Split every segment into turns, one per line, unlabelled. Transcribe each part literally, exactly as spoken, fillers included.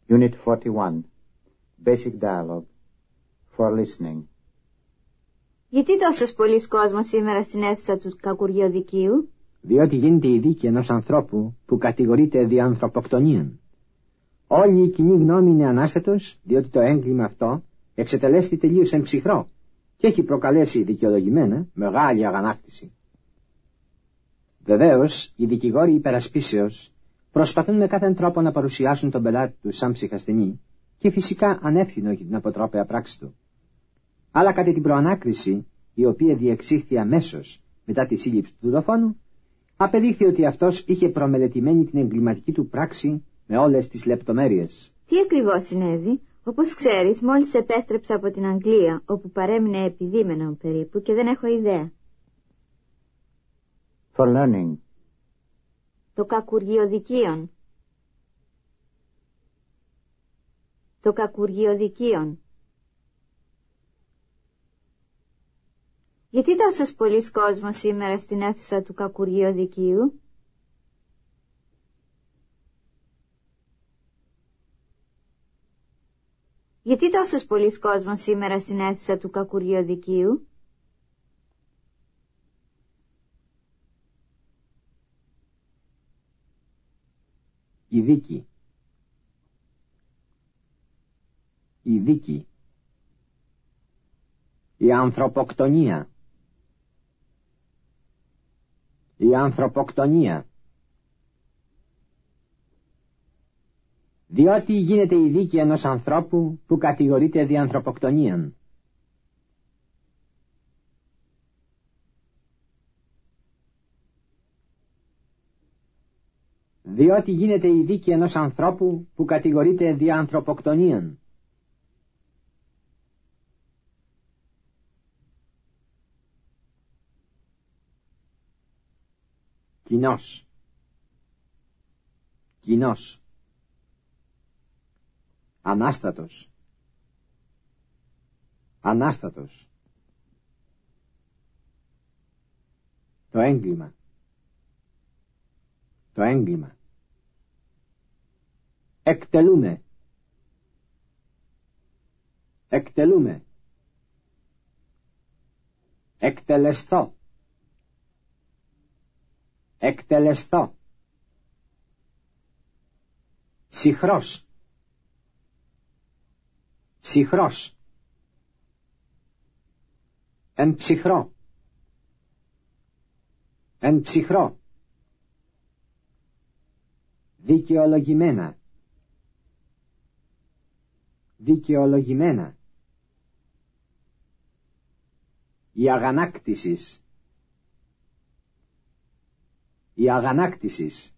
Unit forty-one. Basic dialogue. For listening.
Γιατί τόσος πολλής κόσμος σήμερα στην αίθουσα του κακουργιοδικείου?
Διότι γίνεται η δίκη ενός ανθρώπου που κατηγορείται δι' ανθρωποκτονίαν. Όλη η κοινή γνώμη είναι ανάστατος, διότι το έγκλημα αυτό εξετελέστη τελείως εν ψυχρό και έχει προκαλέσει δικαιολογημένα μεγάλη αγανάκτηση. Βεβαίως, οι δικηγόροι υπερασπίσεως προσπαθούν με κάθε τρόπο να παρουσιάσουν τον πελάτη του σαν ψυχασθενή και φυσικά ανεύθυνο για την αποτρόπαια πράξη του. Αλλά κατά την προανάκριση, η οποία διεξήχθη αμέσως μετά τη σύλληψη του δολοφόνου, απεδείχθη ότι αυτός είχε προμελετημένη την εγκληματική του πράξη με όλες τις λεπτομέρειες.
Τι ακριβώς συνέβη? Όπως ξέρεις, μόλις επέστρεψα από την Αγγλία, όπου παρέμεινε επιδήμενον περίπου και δεν έχω ιδέα.
For learning.
Το κακουργιοδικείον. Το κακουργιοδικείον. Γιατί τόσος πολλής κόσμος σήμερα στην αίθουσα του κακουργιοδικείου? Γιατί τόσος πολλής κόσμος σήμερα στην αίθουσα του κακουργιοδικείου?
Η δίκη. Η δίκη. Η ανθρωποκτονία. Η ανθρωποκτονία. Διότι γίνεται η δίκη ενός ανθρώπου που κατηγορείται δι' ανθρωποκτονίαν. Διότι γίνεται η δίκη ενός ανθρώπου που κατηγορείται δι' ανθρωποκτονίαν. Κοινός. Κοινός. Ανάστατος. Ανάστατος. Το έγκλημα. Το έγκλημα. Εκτελούμε. Εκτελούμε. Εκτελεστώ. Εκτελεστώ. Ψυχρός. Ψυχρός. Εν ψυχρό. Εν ψυχρό. Δικαιολογημένα. Δικαιολογημένα. Η αγανάκτησης. Η αγανάκτησης.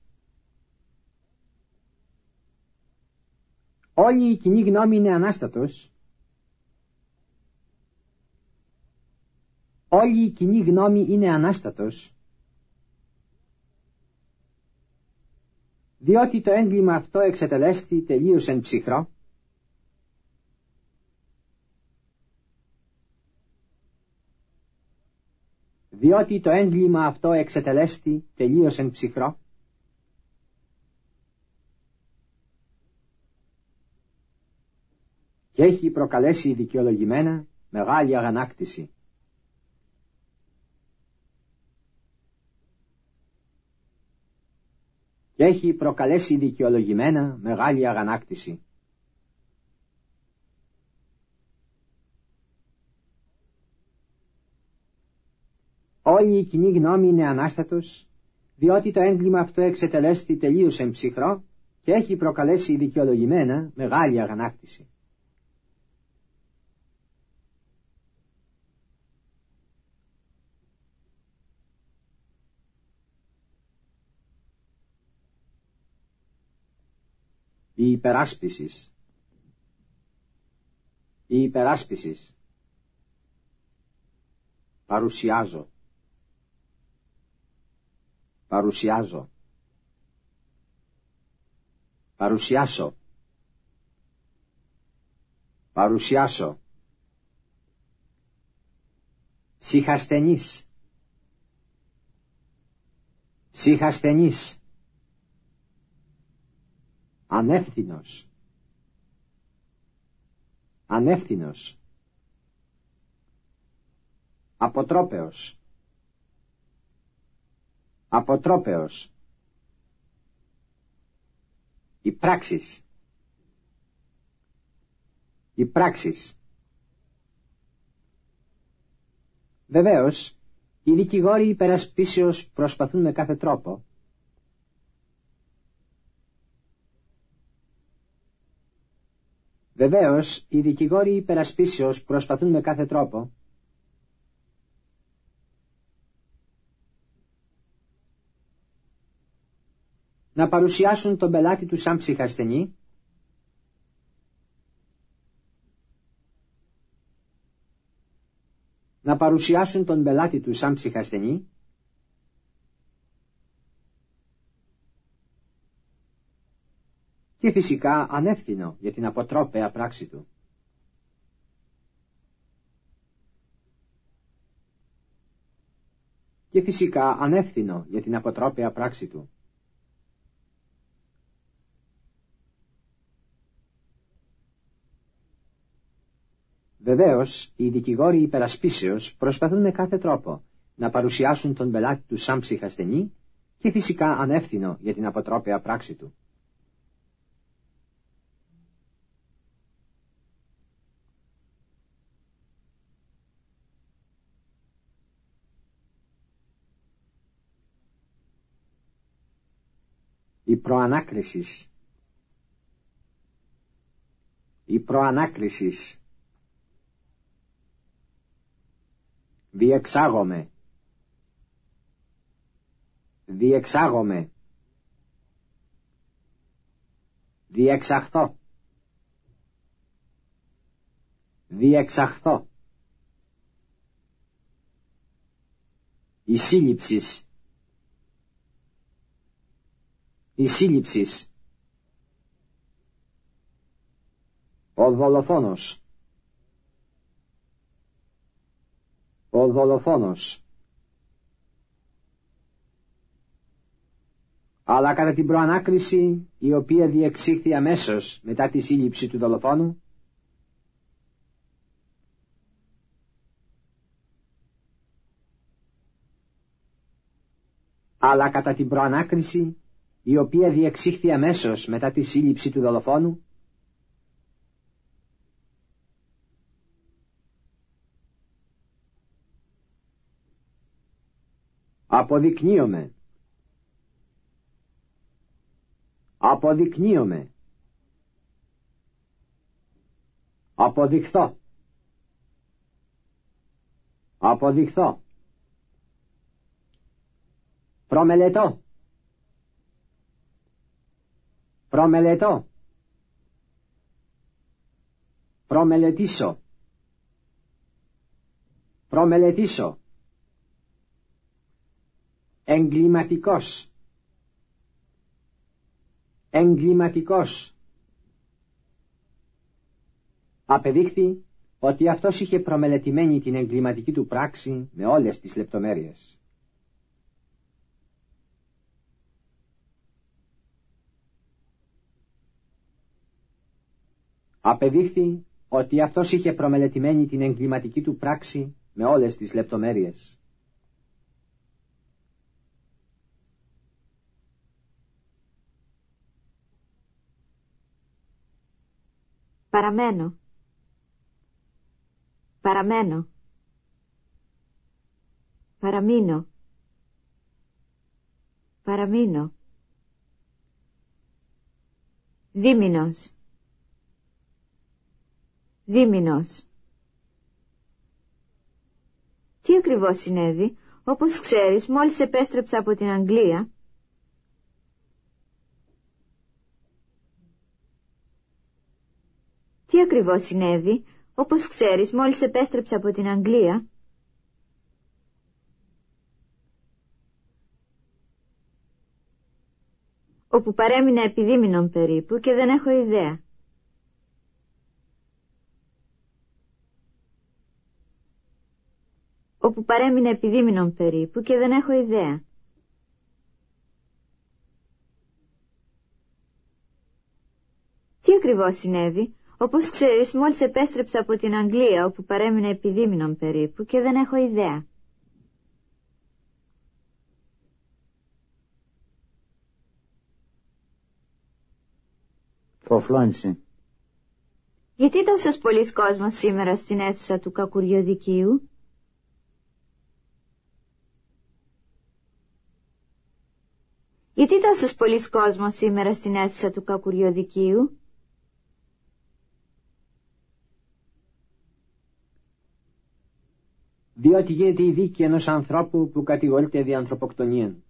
Όλη η κοινή γνώμη είναι ανάστατος. Όλη η κοινή γνώμη είναι ανάστατος. Διότι το έγκλημα αυτό εξετελέστη τελείως εν ψυχρό. Διότι το έγκλημα αυτό εξετελέστη τελείως εν ψυχρό. Και έχει προκαλέσει δικαιολογημένα μεγάλη αγανάκτηση. Και έχει προκαλέσει δικαιολογημένα μεγάλη αγανάκτηση. Όλη η κοινή γνώμη είναι ανάστατος, διότι το έγκλημα αυτό εξετελέστη τελείως εν ψυχρό και έχει προκαλέσει δικαιολογημένα μεγάλη αγανάκτηση. Η υπεράσπισης. Η υπεράσπισης. Παρουσιάζω. Παρουσιάζω. Παρουσιάσω. Παρουσιάσω. Ψυχασθενής. Ψυχασθενής. Ανεύθυνος. ανεύθυνος, αποτρόπαιος, αποτρόπαιος, οι πράξεις, οι πράξεις. Βεβαίως, οι δικηγόροι υπερασπίσεως προσπαθούν με κάθε τρόπο Βεβαίως, οι δικηγόροι υπερασπίσεως προσπαθούν με κάθε τρόπο να παρουσιάσουν τον πελάτη του σαν ψυχασθενή, να παρουσιάσουν τον πελάτη του σαν ψυχασθενή και φυσικά ανεύθυνο για την αποτρόπαια πράξη του. Και φυσικά ανεύθυνο για την αποτρόπαια πράξη του. Βεβαίως, οι δικηγόροι υπερασπίσεως προσπαθούν με κάθε τρόπο να παρουσιάσουν τον πελάτη του σαν ψυχασθενή και φυσικά ανεύθυνο για την αποτρόπαια πράξη του. Η προανάκρισης, η προανάκρισης, διεξάγομαι, διεξάγομαι, διεξαχθώ, διεξαχθώ, η σύλληψης, η σύλληψης, ο δολοφόνος, ο δολοφόνος. Αλλά κατά την προανάκριση, η οποία διεξήχθη αμέσως μετά τη σύλληψη του δολοφόνου, αλλά κατά την προανάκριση, η οποία διεξήχθη αμέσως μετά τη σύλληψη του δολοφόνου, αποδεικνύομαι, αποδεικνύομαι, αποδειχθώ, αποδειχθώ, προμελετώ, προμελετώ, προμελετήσω, προμελετήσω, εγκληματικός, εγκληματικός. Απεδείχθη ότι αυτός είχε προμελετημένη την εγκληματική του πράξη με όλες τις λεπτομέρειες. Απεδείχθη ότι αυτός είχε προμελετημένη την εγκληματική του πράξη με όλες τις λεπτομέρειες.
Παραμένω. Παραμένω. Παραμείνω. Παραμείνω. Δίμηνος. Δίμηνος. Τι ακριβώς συνέβη? Όπως ξέρεις, μόλις επέστρεψα από την Αγγλία, Τι ακριβώς συνέβη? Όπως ξέρεις, μόλις επέστρεψα από την Αγγλία, όπου παρέμεινα επιδίμηνον περίπου και δεν έχω ιδέα. Όπου παρέμεινα επιδίμηνον περίπου και δεν έχω ιδέα. Τι ακριβώς συνέβη? Όπως ξέρεις, μόλις επέστρεψα από την Αγγλία, όπου παρέμεινα επί δίμηνον περίπου, και δεν έχω ιδέα.
For fluency.
Γιατί τόσος πολλής κόσμος σήμερα στην αίθουσα του κακουριοδικείου? Γιατί τόσος πολλής κόσμος σήμερα στην αίθουσα του κακουριοδικείου?
Διότι γίνεται η δίκη ενός ανθρώπου που κατηγορείται δι' ανθρωποκτονίαν.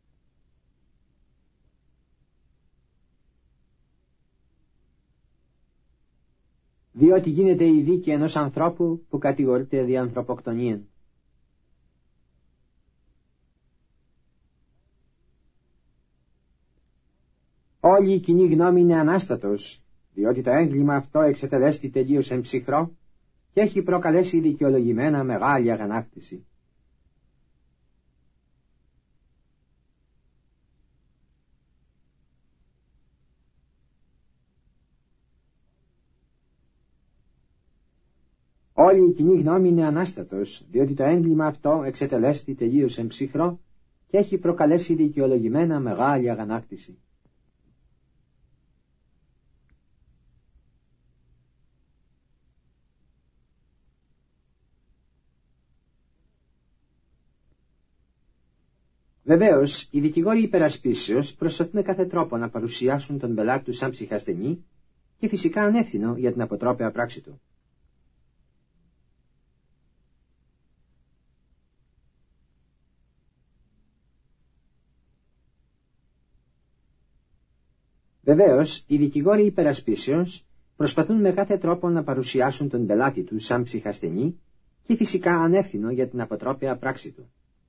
Διότι γίνεται η δίκη ενός ανθρώπου που κατηγορείται δι' ανθρωποκτονίαν. Όλη η κοινή γνώμη είναι ανάστατος, διότι το έγκλημα αυτό εξετελέστη τελείως εν ψυχρό και έχει προκαλέσει δικαιολογημένα μεγάλη αγανάκτηση. Όλη η κοινή γνώμη είναι ανάστατος, διότι το έγκλημα αυτό εξετελέστη τελείως εν ψυχρό και έχει προκαλέσει δικαιολογημένα μεγάλη αγανάκτηση. Βεβαίως, οι δικηγόροι υπερασπίσεως προσπαθούν με κάθε τρόπο να παρουσιάσουν τον πελάτη του σαν ψυχασθενή και φυσικά ανεύθυνο για την αποτρόπαια πράξη του. Βεβαίως, οι δικηγόροι υπερασπίσεως προσπαθούν με κάθε τρόπο να παρουσιάσουν τον πελάτη του σαν ψυχασθενή και φυσικά ανεύθυνο για την αποτρόπαια πράξη του.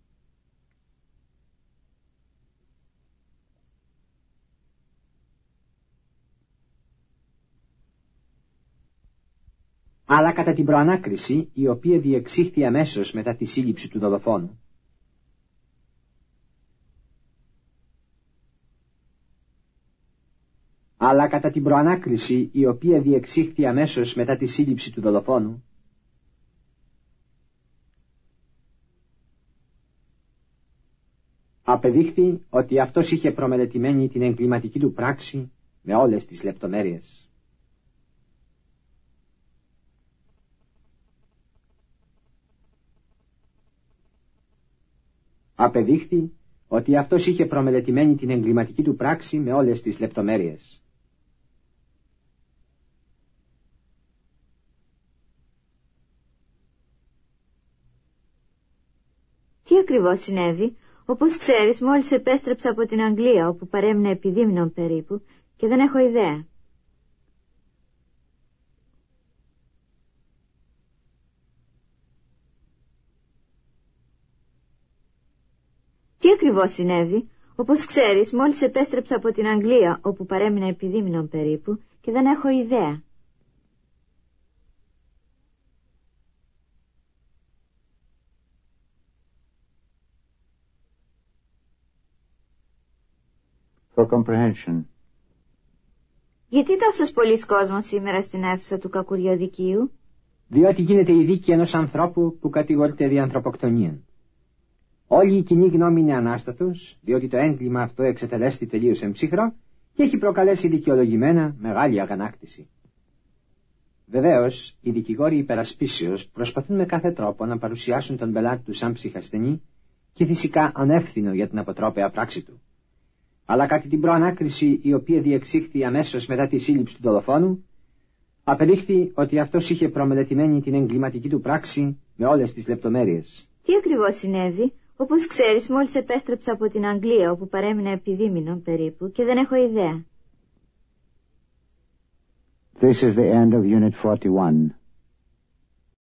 Αλλά κατά την προανάκριση, η οποία διεξήχθη αμέσως μετά τη σύλληψη του δολοφόνου, αλλά κατά την προανάκριση, η οποία διεξήχθη αμέσως μετά τη σύλληψη του δολοφόνου, απεδείχθη ότι αυτός είχε προμελετημένη την εγκληματική του πράξη με όλες τις λεπτομέρειες. Απεδείχθη ότι αυτός είχε προμελετημένη την εγκληματική του πράξη με όλες τις λεπτομέρειες.
Τι ακριβώς συνέβη? Όπως ξέρεις, μόλις επέστρεψα από την Αγγλία, όπου παρέμεινα επί δίμηνον περίπου, και δεν έχω ιδέα. Τι ακριβώς συνέβη? Όπως ξέρεις, μόλις επέστρεψα από την Αγγλία, όπου παρέμεινα επί δίμηνον περίπου, και δεν έχω ιδέα.
For comprehension.
Γιατί τόσος πολλής κόσμος σήμερα στην αίθουσα του κακουριοδικείου?
Διότι γίνεται η δίκη ενός ανθρώπου που κατηγορείται δι' ανθρωποκτονίαν. Όλη η κοινή γνώμη είναι ανάστατος, διότι το έγκλημα αυτό εξετελέστη τελείως εν ψυχρό και έχει προκαλέσει δικαιολογημένα μεγάλη αγανάκτηση. Βεβαίως, οι δικηγόροι υπερασπίσεως προσπαθούν με κάθε τρόπο να παρουσιάσουν τον πελάτη του σαν ψυχασθενή και φυσικά ανεύθυνο για την αποτρόπαια πράξη του. Αλλά κατά την προανάκριση, η οποία διεξήχθη αμέσως μετά τη σύλληψη του δολοφόνου, απεδείχθη ότι αυτός είχε προμελετημένη την εγκληματική του πράξη με όλες τις λεπτομέρειες.
Τι ακριβώς συνέβη? Όπως ξέρεις, μόλις επέστρεψα από την Αγγλία, όπου παρέμεινα επί δίμηνον περίπου, και δεν έχω ιδέα.
This is the end of Unit forty-one.